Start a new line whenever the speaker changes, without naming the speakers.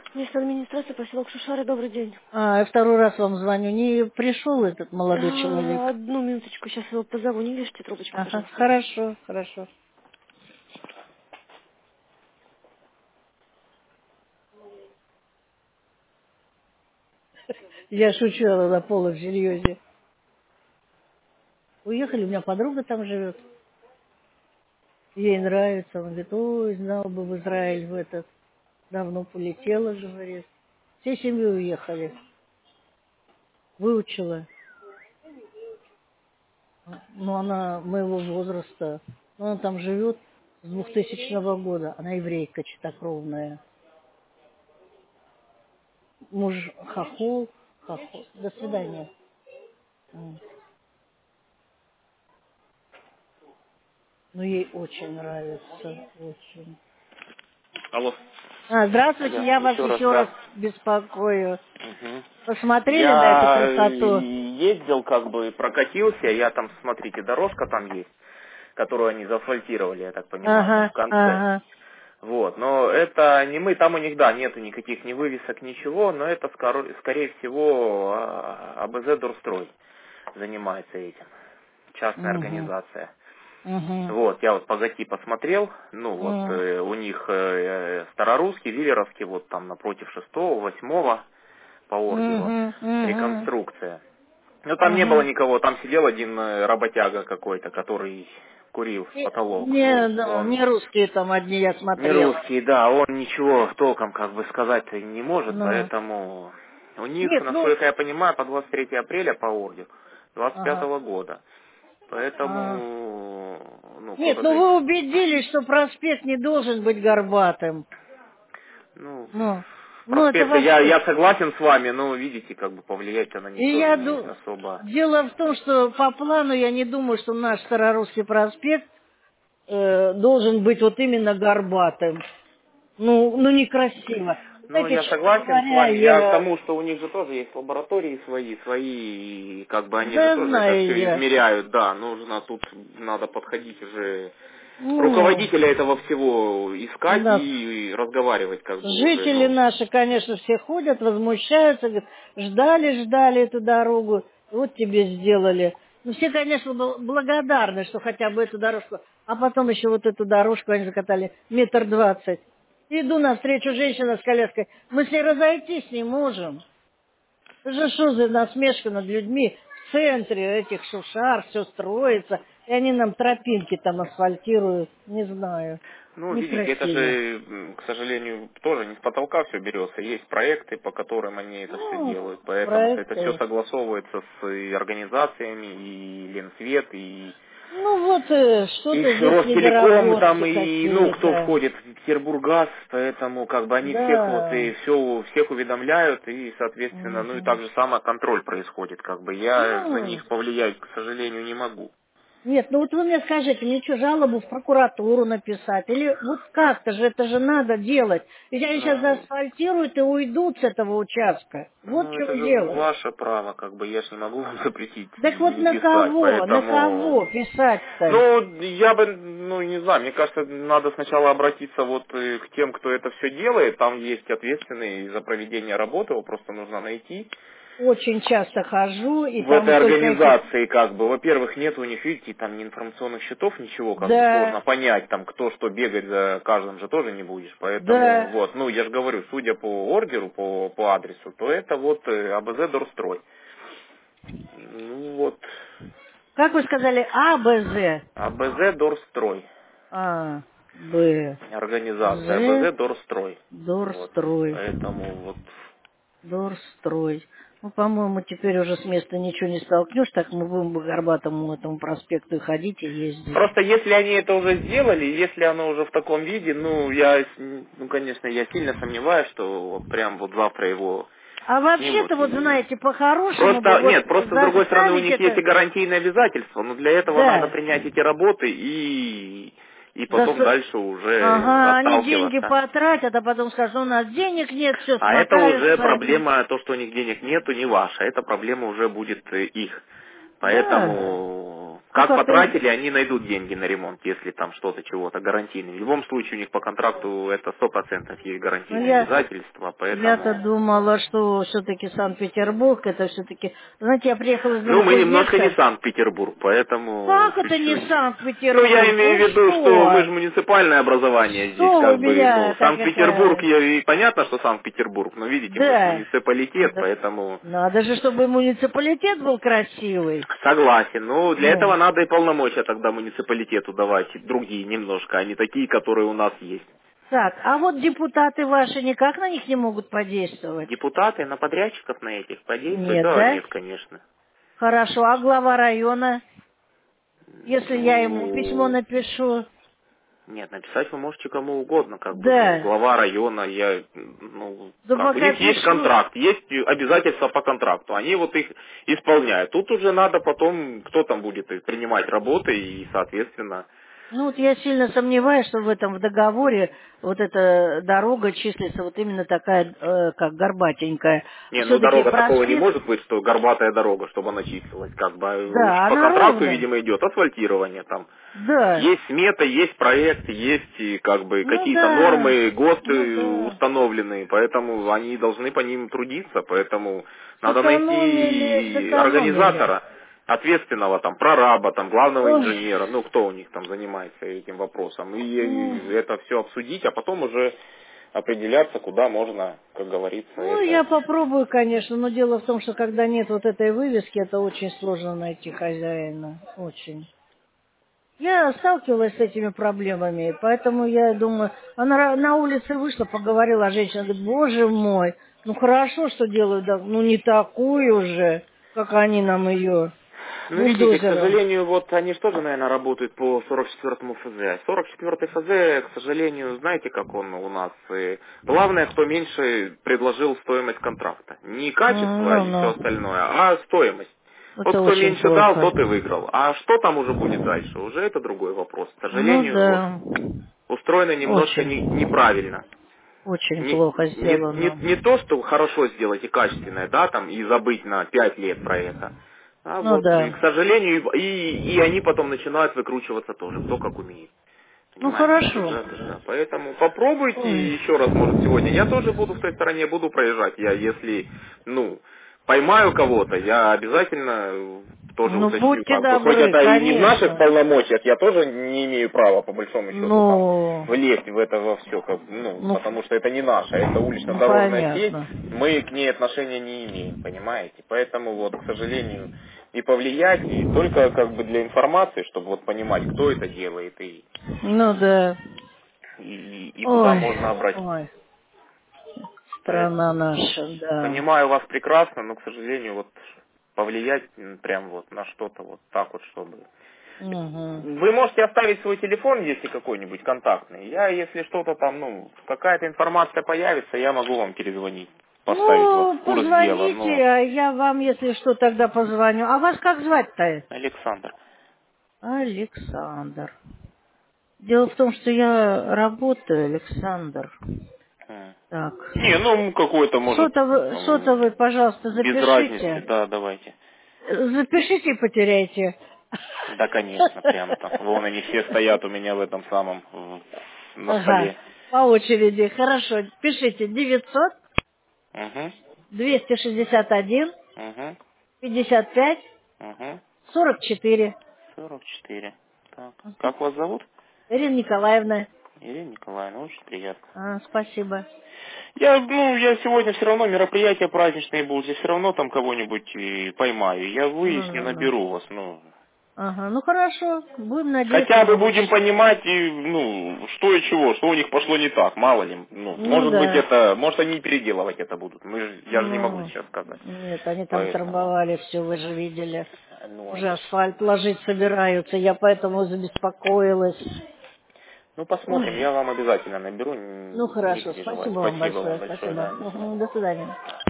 Место администрации, поселок Шушары, добрый день.
Я второй раз вам звоню. Не пришел этот молодой человек?
Одну минуточку, сейчас его позову, не вешайте трубочку,
Ага,
пожалуйста.
хорошо, хорошо. Я шучу на полном серьезе. Уехали, у меня подруга там живет. Ей нравится. Она говорит, ой, знал бы в Израиль в этот. Давно полетела, говорит. Всей семьей уехали. Выучила. Но она моего возраста. Но она там живет с 2000 года. Она еврейка чистокровная. Муж хохол. Хохол. До свидания. Ну, ей очень нравится. Очень.
Алло.
Здравствуйте,
Да,
я вас
еще раз,
еще раз
да.
беспокою.
Мгм.
Посмотрели на эту
Я
красоту?
ездил, как бы прокатился, я там, смотрите, дорожка там есть, которую они заасфальтировали, я так понимаю, там в
Ага,
конце.
ага.
Вот, но это не мы, там у них, да, нету никаких ни вывесок, ничего, но это, скорее всего, АБЗ Дорстрой занимается этим, частная
Угу,
организация.
угу,
Вот, я вот по ГАТИ посмотрел, ну вот у них старорусский, виллеровский, вот там напротив 6-го, 8-го по ордеру,
угу, угу,
реконструкция. Но там не было
угу.
никого, там сидел один работяга какой-то, который курил в потолок.
Не,
Вот,
да,
он
не русские там одни я
не
смотрела.
русский, да, он ничего толком как бы сказать не может,
Ну,
поэтому у них,
нет, ну,
насколько я понимаю, по 23 апреля по ордеру 25
ага.
года.
А.
Поэтому, ну,
Нет,
куда
ну
же,
вы убедились, что проспект не должен быть горбатым.
ну,
Ну это
проспекты, я
вообще.
согласен с вами, но видите, как бы повлиять-то на них
И
тоже
я
не
думаю,
особо.
дело в том, что по плану я не думаю, что наш Старорусский проспект должен быть вот именно горбатым. Ну некрасиво.
Ну,
Знаете,
я
честно
согласен с
говоря,
вами. Я к
я...
тому, что у них же тоже есть лаборатории свои, и как бы они же
Да,
тоже это
знаю
все
я.
измеряют, да, нужно тут, надо подходить уже,
Ну,
руководителя этого всего искать
да.
и разговаривать как бы уже,
Жители
ну,
наши, конечно, все ходят, возмущаются, говорят, ждали эту дорогу, вот тебе сделали. Ну, все, конечно, благодарны, что хотя бы эту дорожку, а потом еще вот эту дорожку они закатали 1,20 метра. Иду навстречу женщина с коляской, мы с ней разойтись не можем. Это же что за насмешка над людьми? В центре этих Шушар все строится, и они нам тропинки там асфальтируют, не знаю,
ну, видите, это
некрасиво.
же, к сожалению, тоже не с потолка все берется. Есть проекты, по которым они это все
Ну,
делают. Поэтому это все
проекты.
согласовывается с и организациями, и Ленсвет,
Ну вот,
и
что-то здесь
Ростелеком там,
недоработки
и, ну, кто
какие-то.
входит в Петербурггаз, поэтому как бы они всех вот
Да.
и всех уведомляют, и, соответственно, ну и так
Мгм.
же самое контроль происходит, как бы я на
Ну,
них повлиять, к сожалению, не могу.
нет, ну вот вы мне скажите, мне что, жалобу в прокуратуру написать? Или вот как-то же, это же надо делать. Ведь они сейчас
Ну,
заасфальтируют и уйдут с этого участка. Вот в
ну, это
чем
же
дело.
ваше право, как бы я ж не могу вам запретить
Так вот
не
на
писать,
кого? На
поэтому,
кого писать-то?
ну, я бы, ну, не знаю, мне кажется, надо сначала обратиться вот к тем, кто это все делает, там есть ответственные за проведение работы, его просто нужно найти.
Очень часто хожу, и
В
там
этой
только эти...
организации, как бы, во-первых, нет у них, видите, там ни информационных счетов, ничего, как бы сложно
Да,
понять, там, кто что бегать за каждым же тоже не будешь, поэтому,
да.
вот, ну, я же говорю, судя по ордеру, по адресу, то это вот АБЗ Дорстрой. Ну, вот,
Как вы сказали, А, Б, З?
АБЗ Дорстрой,
А, Б,
организация
З,
АБЗ Дорстрой, вот,
Дорстрой.
поэтому вот.
Дорстрой. Ну, по-моему, теперь уже с места ничего не столкнешь, так мы будем по Горбатому этому проспекту и ходить и ездить.
Просто если они это уже сделали, если оно уже в таком виде, ну, ну, конечно, я сильно сомневаюсь, что вот прям вот завтра его
А
снимут.
вообще-то, вот
И
знаете, по-хорошему бы
просто,
вот
нет, просто с другой стороны у
заставить
них есть и
это...
гарантийные обязательства, но для этого надо
Да.
принять эти работы и потом
Зас-
дальше уже
Ага, они деньги
отталкиваться.
потратят, а потом скажут, у нас денег нет, все
А это уже
смыкаются они.
проблема, то, что у них денег нету, не ваша. Это проблема уже будет их.
Да.
Поэтому
Ну,
Как
как
потратили, они найдут деньги на ремонт, если там что-то, чего-то гарантийное. В любом случае у них по контракту это 100% есть
ну,
гарантийные обязательства,
я-то
поэтому...
думала, что все-таки Санкт-Петербург, это все-таки... Знаете, я приехала из
Ну, мы немножко не
Новокузнецка.
Санкт-Петербург, поэтому
Как это не
чуть-чуть. Ну, я
Санкт-Петербург?
имею в
Вы
виду, что мы
что?
же муниципальное образование здесь,
Что у
как бы, ну,
меня так
Санкт-Петербург,
это...
и понятно, что Санкт-Петербург, но видите, мы же
Да.
муниципалитет, поэтому
Надо же, чтобы муниципалитет был красивый.
согласен. Ну, для этого
Ну.
надо и полномочия тогда муниципалитету давать, другие немножко, а не такие, которые у нас есть.
Так, а вот депутаты ваши никак на них не могут подействовать?
Депутаты на подрядчиков на этих подействуют?
Нет,
Да,
да?
нет, конечно.
Хорошо, а глава района? Если я ему письмо
Ну,
напишу?
нет, написать вы можете кому угодно, как бы, ну,
Да.
глава района, ну,
Да
как, у
пока
них есть
пишу.
контракт, есть обязательства по контракту, они вот их исполняют. Тут уже надо потом, кто там будет принимать работы и, соответственно,
Ну вот я сильно сомневаюсь, что в этом в договоре вот эта дорога числится вот именно такая, как горбатенькая.
не, ну,
Все-таки
дорога такого не
проспект,
может быть, что горбатая дорога, чтобы она числилась, как бы,
да,
по
она
контракту,
ровная.
видимо, идет асфальтирование там.
Да.
Есть смета, есть проект, есть и, как бы
Ну
какие-то
да.
нормы, ГОСТ
Ну да.
установлены, поэтому они должны по ним трудиться, поэтому надо
Сэкономили,
найти
сэкономили.
организатора, ответственного там, прораба, там, главного
Ой.
инженера, ну кто у них там занимается этим вопросом,
Ну,
и это все обсудить, а потом уже определяться, куда можно, как говорится,
ну,
это.
я попробую, конечно, но дело в том, что когда нет вот этой вывески, это очень сложно найти хозяина. Очень. Я сталкивалась с этими проблемами, поэтому я думаю, она на улице вышла, поговорила, а женщина говорит, боже мой, ну хорошо, что делают, да, ну не такую же, как они нам ее
Ну, видите, к
бульдозером.
сожалению, вот они же тоже, наверное, работают по 44-му ФЗ. 44-й ФЗ, к сожалению, знаете, как он у нас? Главное, кто меньше предложил стоимость контракта. Не качество и все
Ну,
остальное, а стоимость. Вот
это
кто
очень
меньше дал,
плохо.
тот и выиграл. А что там уже будет дальше? Уже это другой вопрос. К
Ну
сожалению, вот
да,
устроено немножко
очень,
неправильно.
очень
Не,
плохо сделано.
не то, что хорошо сделать и качественное, да, там, и забыть на 5 лет про это. А
Ну
вот, и,
да.
к сожалению, и они потом начинают выкручиваться тоже, кто как умеет.
Ну
Понимаете,
хорошо.
да. Поэтому попробуйте
Ой.
еще раз, может, сегодня. Я тоже буду в той стороне, буду проезжать. Я, если, ну, поймаю кого-то, я обязательно тоже
Ну
уточню,
будьте
как бы, хоть
добры,
это и не в наших
конечно.
полномочиях, я тоже не имею права, по большому счету, там,
Ну,
влезть в это во все, как, ну,
ну,
потому что это не наша, это
ну
улично-дорожная сеть,
понятно.
мы к ней отношения не имеем, понимаете? Поэтому вот, к сожалению, и повлиять, и только как бы для информации, чтобы вот понимать, кто это делает
Ну да.
и куда
Ой,
можно обратиться.
ой, страна
Поэтому
наша, да.
понимаю вас прекрасно, но, к сожалению, вот повлиять прям вот на что-то вот так вот, чтобы...
Угу.
Вы можете оставить свой телефон, если какой-нибудь контактный. Я, если что-то там, ну, какая-то информация появится, я могу вам перезвонить, поставить вас в
Ну,
курс дела.
позвоните,
Но
а я вам, если что, тогда позвоню. А вас как звать-то?
Александр.
Александр. Дело в том, что я работаю, Александр.
М.
Так.
Не, ну, какой-то, может,
Сотовый, пожалуйста,
без разницы,
запишите.
да, давайте.
Запишите и потеряйте.
Да, конечно, прям там. Вон они все стоят у меня в этом самом, на
Ага,
столе.
по очереди. Хорошо, пишите 900
Угу,
261
угу,
55
угу.
44.
44. Так, как вас зовут?
Ирина Николаевна.
Ирина Николаевна, очень приятно.
Спасибо.
Я сегодня все равно мероприятия праздничные будут, я все равно там кого-нибудь и поймаю. Я выясню,
Ну.
наберу вас, ну.
Ага, ну хорошо. Будем надеяться
Хотя бы
на
будем
лучшее.
понимать, что и чего, что у них пошло не так, мало ли. Ну,
Ну
может быть
да.
это, может они и переделывать это будут. Я же не могу
Ну,
сейчас сказать.
нет, они там
Поэтому,
трамбовали все, вы же видели.
ну,
Уже асфальт ложить собираются, я поэтому забеспокоилась.
посмотрим,
Ой,
я вам обязательно наберу,
ну
не
хорошо,
переживайте.
спасибо вам
Спасибо вам
большое,
большое,
спасибо.
да, до
Мгм,
свидания.
до свидания.